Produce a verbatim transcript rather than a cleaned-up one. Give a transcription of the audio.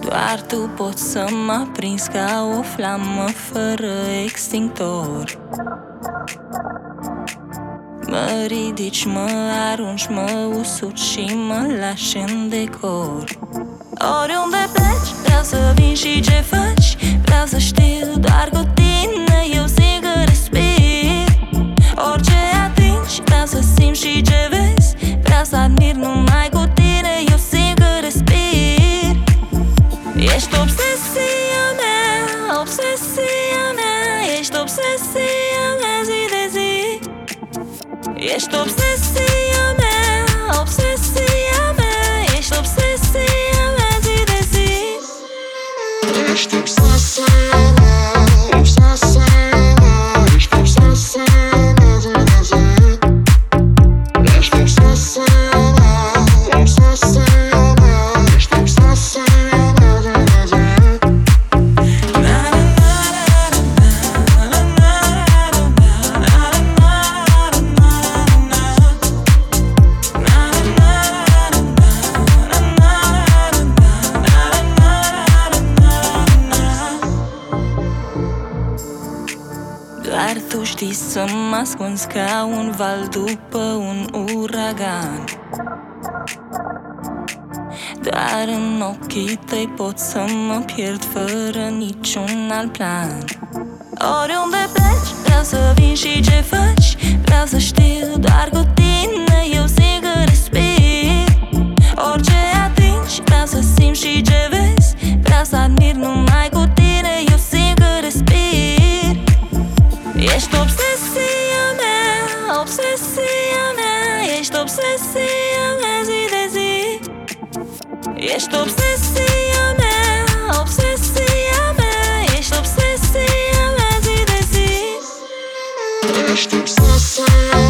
Doar tu poți să mă aprinzi ca o flamă fără extintor. Mă ridici, mă arunci, mă usuci și mă lași în decor. Oriunde pleci, vreau să vin și ce faci. Vreau să știu doar cu tine, eu simt că respir. Orice atingi, vreau să simt și ce vezi. Vreau să admir numai cu tine, eu simt că respir. Ești obsesia mea, obsesia mea. Ești obsesia mea zi de zi. Ești obsesia mea, obsesia mea. Ești obsesia mea zi de zi. Ești obsesia mea, obsesia mea. Ești obsesia mea zi de zi. Ești obsesia mea, obsesia mea. Ești obsesia mea zi de zi. Doar tu știi să mă ascunzi ca un val după un uragan. Doar în ochii tăi pot să mă pierd fără niciun alt plan. Oriunde pleci, vreau să vin și ce faci. Vreau să știu doar cu tine, eu simt că respir. Orice atingi, vreau să simt și ce vezi. Vreau să admir numai cu tine, eu simt că respir. Ești obsesia mea, obsesia mea. Ești obsesia mea zi de zi. Ești obsesia mea, obsesia mea. Ești obsesia mea zi de zi. Ești obsesia mea.